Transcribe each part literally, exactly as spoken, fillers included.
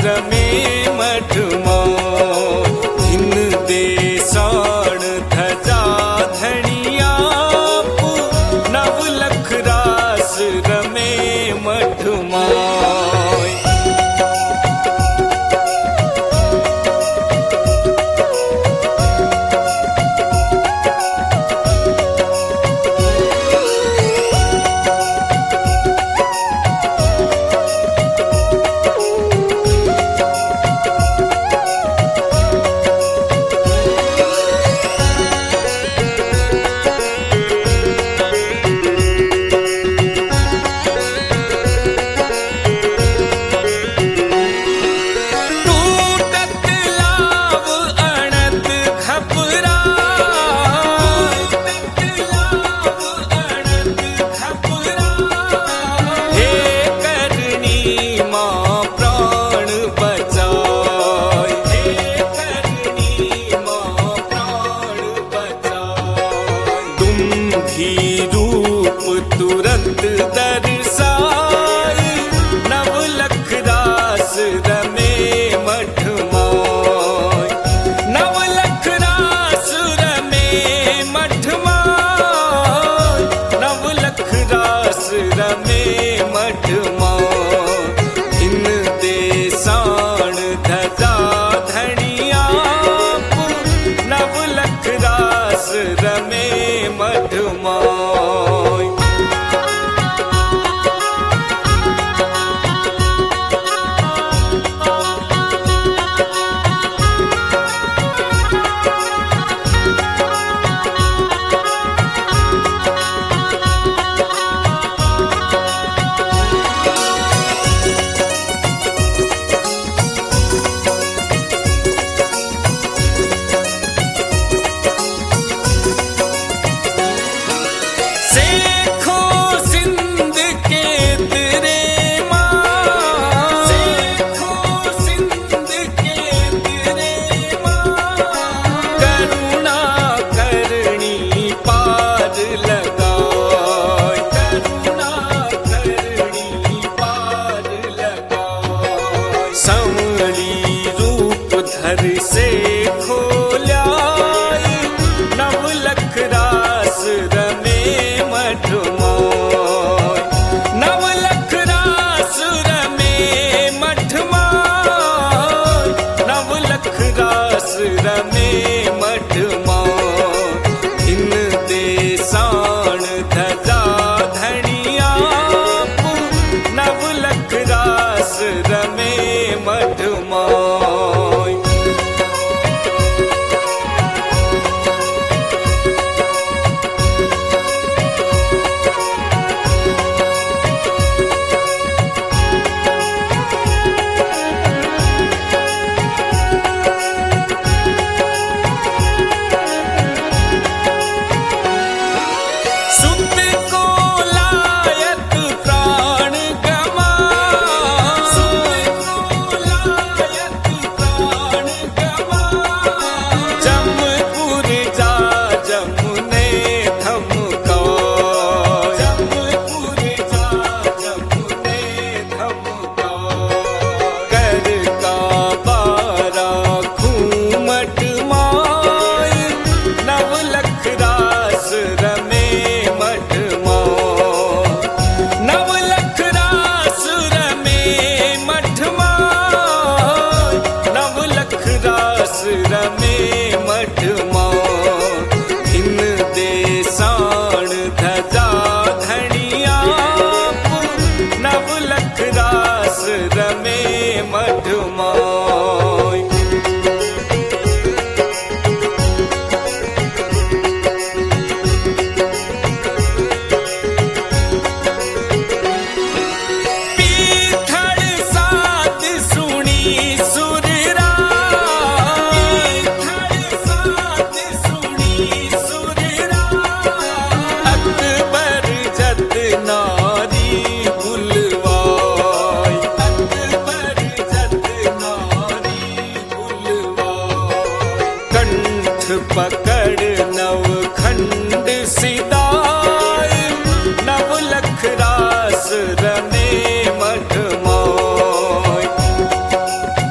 रमे मठमाय। इन देसाण धजा धनिया नव लख रास रमे मठमाय। तुरंत दर्शाय नव लख रास रमे मठमाय। नव लख रास रमे मठमाय। नव लख रास रमे मठमाय। इन देसाण धजा धनिया नव लख रास रमे मठमाय। से खोल्याय नव लख रास रमे मठमाय। नव लख रास रमे मठमाय। नव लख रास रमे मठमाय। इन देसाण धजा धनिया नव लख रास रमे मठमाय। रमे मठमाय। इन देसाण धजा धनिया नव लख रास रमे मठमाय। पकड़ नव खंड सिदाय नव लख रास रमे मठमाय।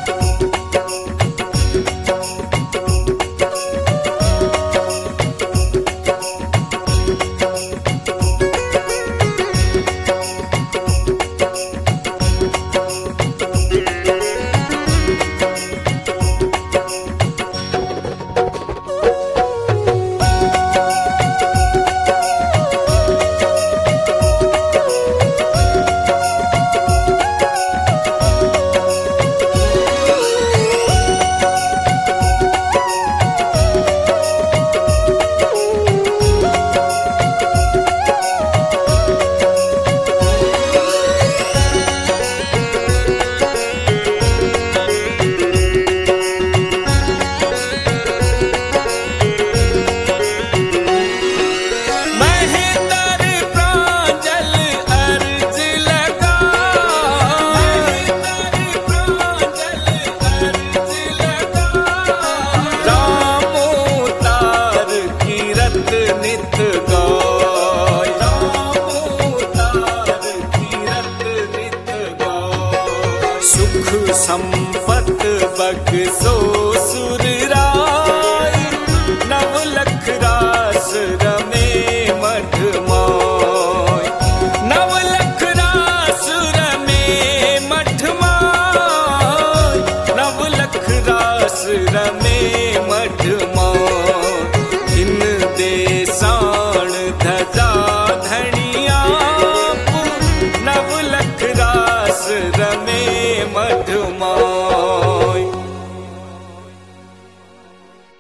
बक्सो सुर राय नव लख रास रमे मठ माय नव लख रास रमे मठ माय नव लख रास रमे